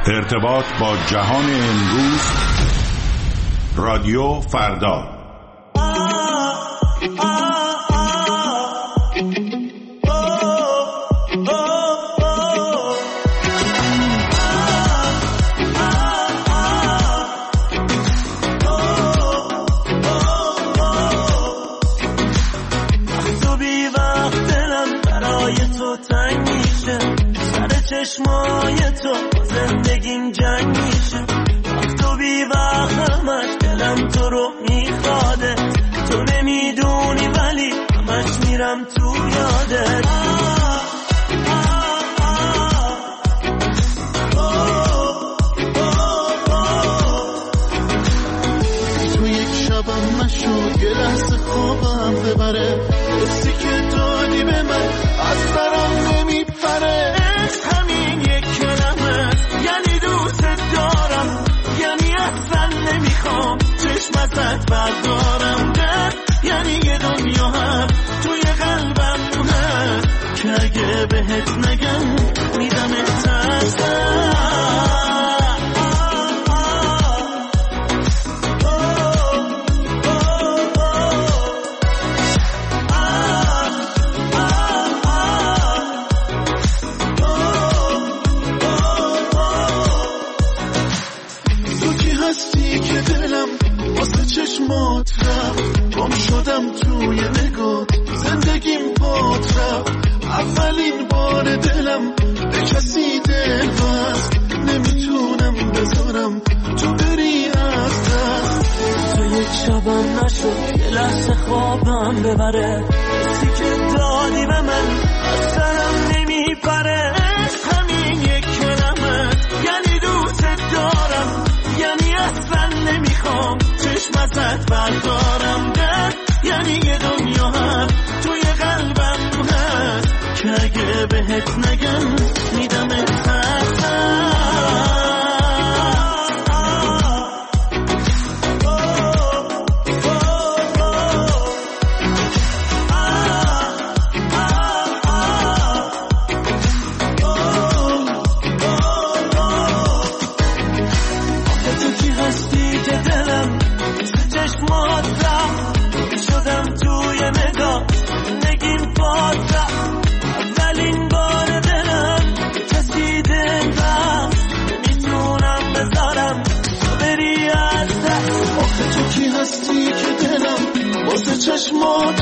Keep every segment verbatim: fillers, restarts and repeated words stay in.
ارتباط با جهان امروز، رادیو فردا. چشمای تو زندگیم جنگ میشه، وقت و بی وقت همش دلم تو رو میخواده، تو نمیدونی ولی همش میرم تو یادت. تو یک شبم نشد یه لحظه خوابم ببره، حسی که دادی به من از سرم نمیپره. همین یک کلمه یعنی دوست دارم، یعنی اصلا نمیخوام چشم ازت بردارم. درد یعنی یه دنیا هم توی قلبم هست که اگه بهت نگم میدم احساسم. چشمات رفت گم شدم توی نگات، زندگیم باد رفت اولین بار دلم به کسی دل بست، نمیتونم بذارم تو بری از دست. تو یک شبم نشد یه لحظه خوابم ببره، حسی که دادی به من از سرم نمیپره. همین یک کلمه یعنی دوست دارم، یعنی اصلا نمیخوام چشم ازت بردارم. درد یعنی یه دنیا هم توی قلبم هست که اگه بهت نگم میدم احساسم. چشمات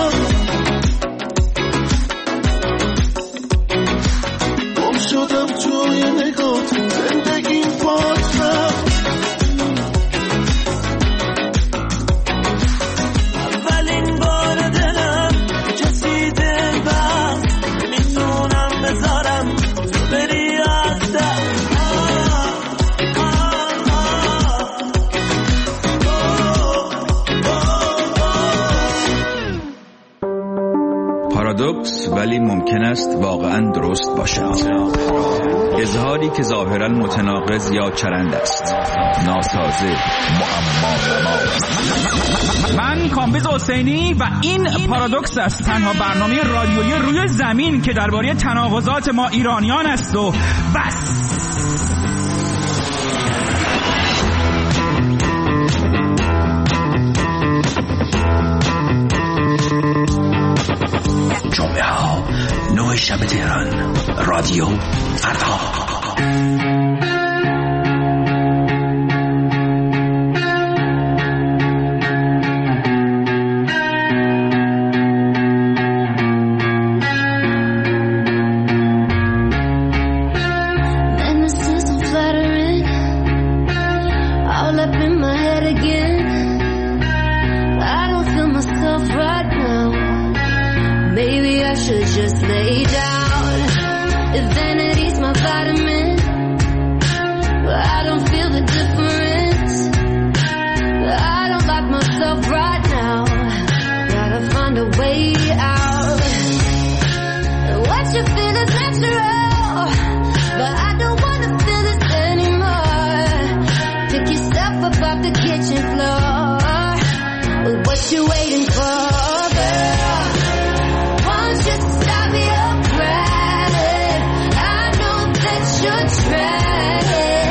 گم شدم توی نگات، زندگیم پات رفت اولین بار دلم کسی دل بست، میتونم بذارم تو بری از دست. پارادوکس ولی ممکن است واقعا درست باشد. اظهاری که ظاهرا متناقض یا چرند است، ناسازه، معما. من کامبیز حسینی و این پارادوکس است، تنها برنامه رادیویی روی زمین که درباره تناقضات ما ایرانیان است و بس. جمعه ها نوع شب تهران، رادیو فردا. Try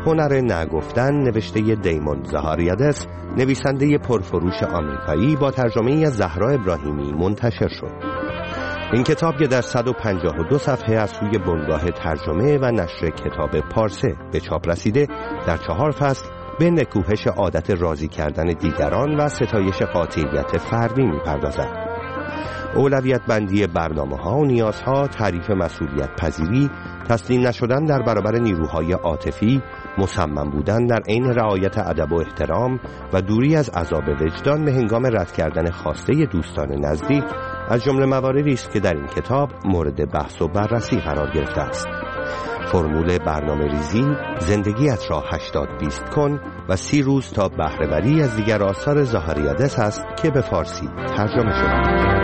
هنر نگفتن نوشته دیمون زاهاریادس، نویسنده پرفروش آمریکایی، با ترجمه از زهرا ابراهیمی منتشر شد. این کتاب که در صد و پنجاه و دو صفحه از سوی بنگاه ترجمه و نشر کتاب پارسه به چاپ رسیده، در چهار فصل به نکوهش عادت راضی کردن دیگران و ستایش قاطعیت فردی می‌پردازد. اولویت بندی برنامه‌ها و نیازها، تعریف مسئولیت پذیری، تسلیم نشدن در برابر نیروهای عاطفی، مصمم بودن در عین رعایت ادب و احترام و دوری از عذاب وجدان به هنگام رد کردن خواسته دوستان نزدیک از جمله مواردی است که در این کتاب مورد بحث و بررسی قرار گرفته است. فرمول برنامه ریزی، زندگیت را هشتاد بیست کن و سی روز تا بهره‌وری از دیگر آثار زاهاریادس است که به فارسی ترجمه شده.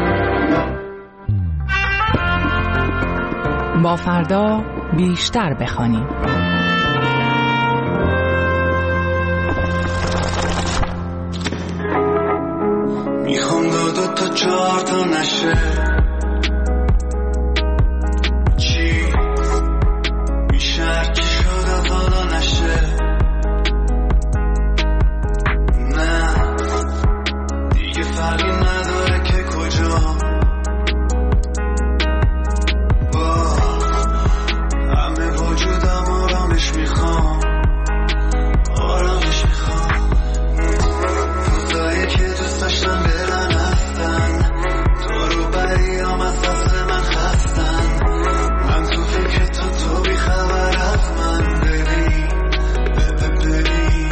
با فردا بیشتر بخوانیم. میخوام دو دو تا چهار تا نشه، چی میشه هرچی شده حالا نشه، نه دیگه فرقی نداره که کجا، با همه وجودم آرامش میخوام، آرامش میخوام، روزایی که دوست داشتم برن رفتن، تو رو بریم از دست من خستن، من تو فکر تو تو بی خبر از من، ببین ببین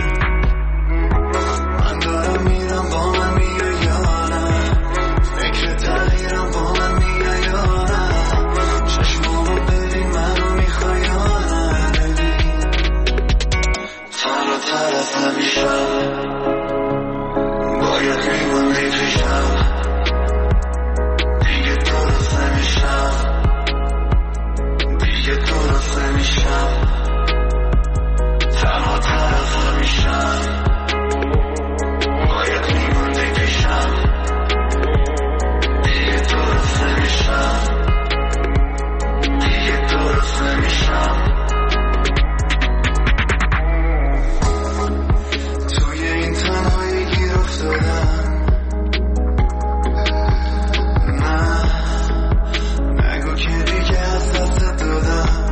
من دارم میرم با من میای یا نه، فکر تغییرم با من میای یا نه، چشمامو ببین منو میخوای یا نه، ببین تنها تر از همیشه باید میموندی پیشم، دیگه درست نمیشم، دیگه درست نمیشم، تنها تر از همیشه باید میموندی پیشم، دیگه درست نمیشم، دیگه درست نمیشم. توی این تنهایی گیر افتادم، نه نگو که دیگه از دست دادم،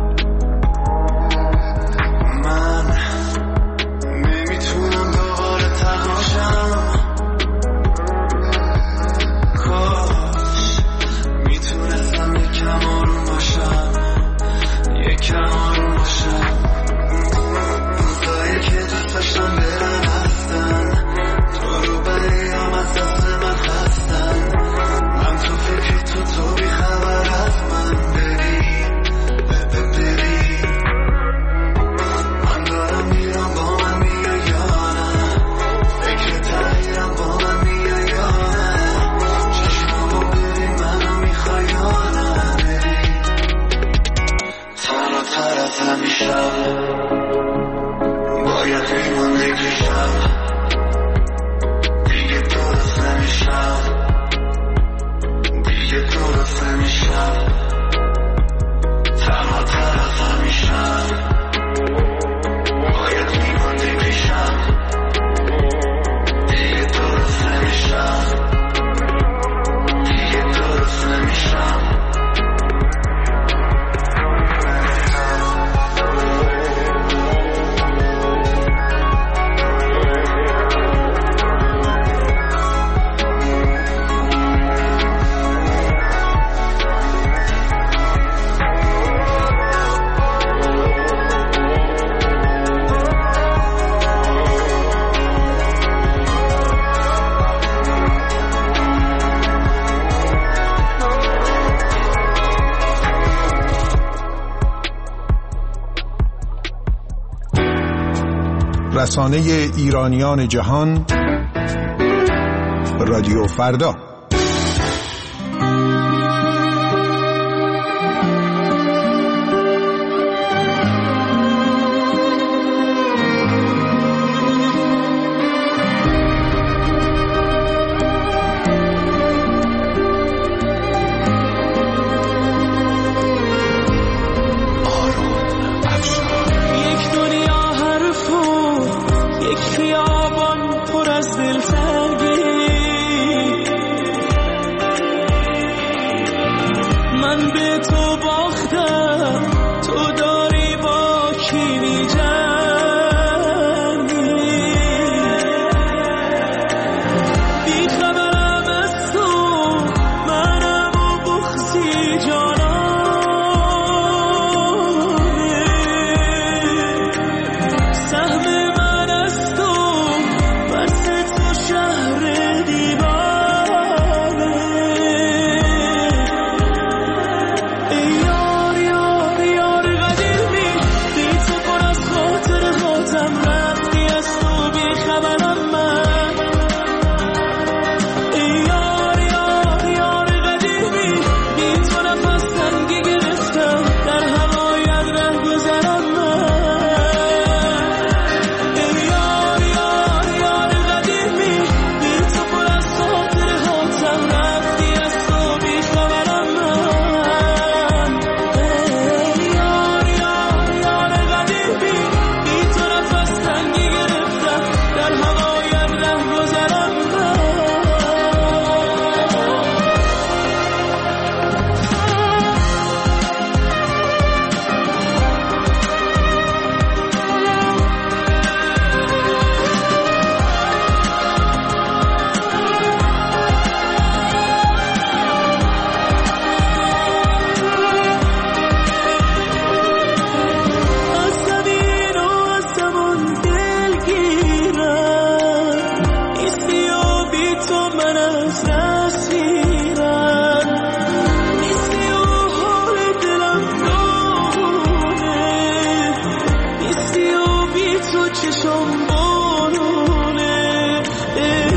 من نمیتونم دوباره تنهاشم، کاش میتونستم یکم آروم باشم، یکم آروم باشم، روزایی که دوست داشتم برن رفتن، تو رو بریم از دست من خستن، من تو فکر تو تو بی خبر از من، بری بری من دارم میرم با من میای یا نه، فکر تغییرم با من میای یا نه، چشمامو ببین منو میخوای یا نه، بری تنها تر از همیشه باید میموندی پیشم، دیگه درست نمیشم، دیگه درست نمیشم، تنها تر از همیشه باید میموندی پیشم، دیگه درست نمیشم، دیگه درست نمیشم. رسانه ایرانیان جهان، رادیو فردا. یک چشم بارونه ای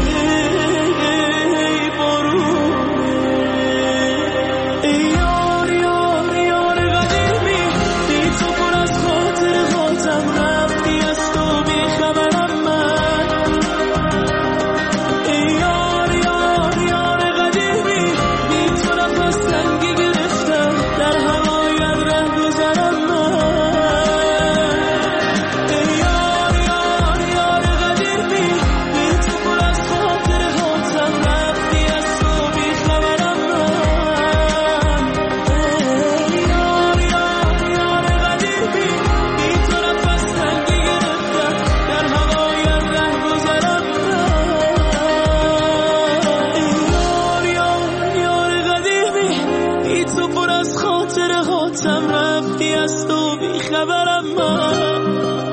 بارونه ای یار یار یار قدیمی بی تو پر از خاطر خاطم رفتی از تو بی خبرم من ای یار یار یار قدیمی بی تو نفس تنگی گرفتم در هوایت ره گذرم من ای یار یار یار قدیمی بی تو پر از خاطر خاطم رفتی از تو بی خبرم من ای یار یار یار قدیمی بی تو نفس تنگی گرفتم در هوایت ره گذرم من ای یار یار یار قدیمی بی تو پر از خاطر خاطم رفتی از تو بی خبرم من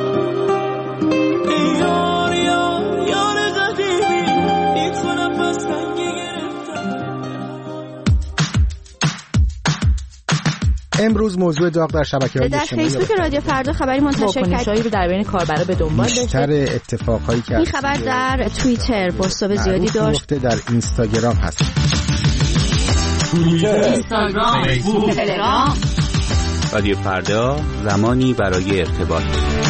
ای یار یار یار قدیمی بی تو نفس تنگی گرفتم. امروز موضوع داغ در شبکه‌های در اجتماعی فیسبوک رادیو فردا خبری منتشر واکنش‌هایی رو در بین کاربرا به دنبال بیشتر داشته. اتفاقهایی که این خبر در توییتر بازتاب زیادی داشت. در اینستاگرام هست. اینستاگرام، فیسبوک، تلگرام. رادیو فردا، زمانی برای ارتباط.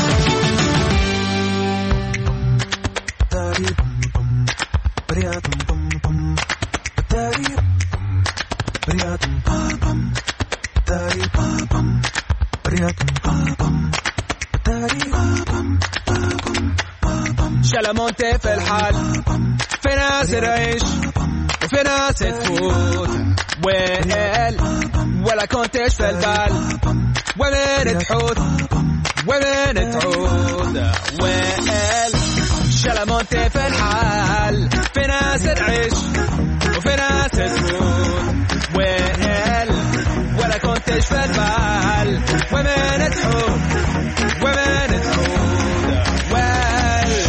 شلمونتي في الحال في ناس تعيش وفي ناس تفوت وين ولا كنتش في البال وين تحوت وين تعود وين شلمونتي في الحال في ناس تعيش وفي ناس تفوت وين ولا كنتش في البال وين تحوت وين تعود وين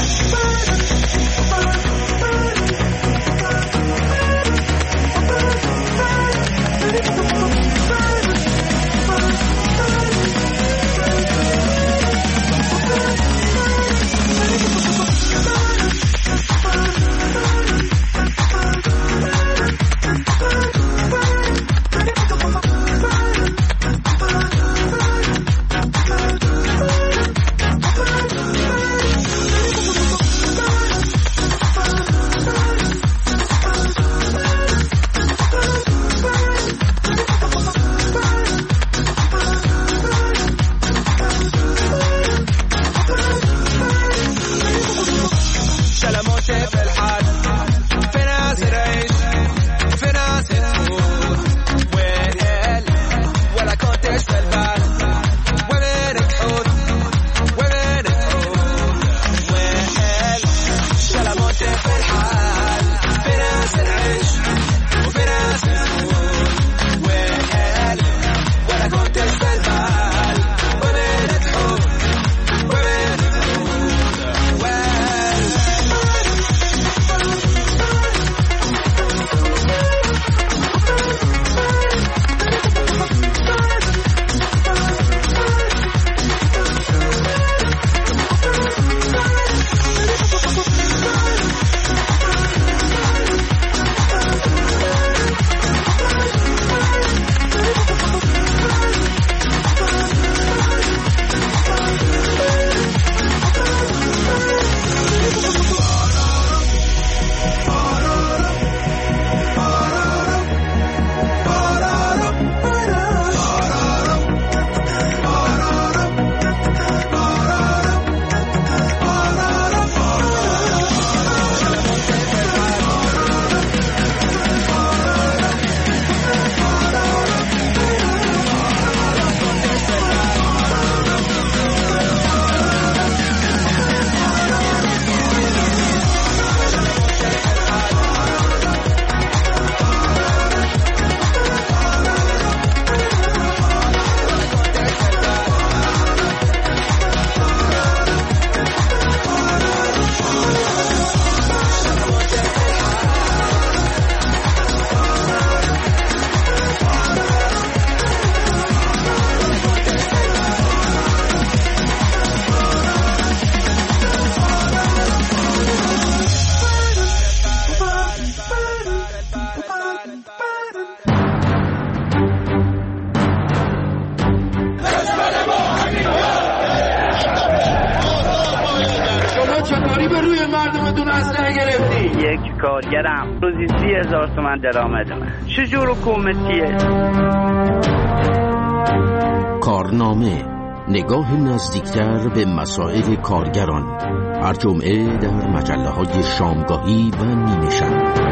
به روی مردمتون اسلحه گرفتی؟ یک کارگرم روزی سی هزار تومن درآمدمه. چجور حکومتیه؟ کارنامه، نگاه نزدیکتر به مسائل کارگران، هر جمعه در مجله های شامگاهی و نیمه شب.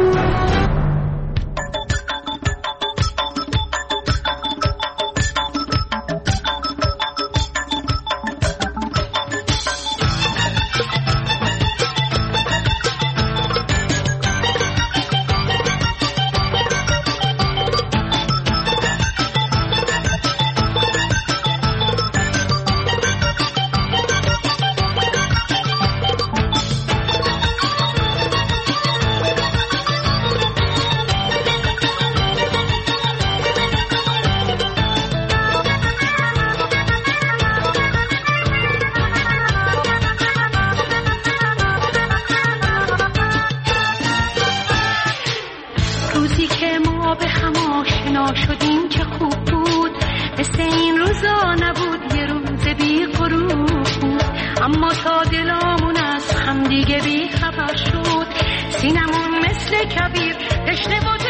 اما تا دلامون از هم دیگه بی خبر شد، سینمون مثل کبیر تشنه بود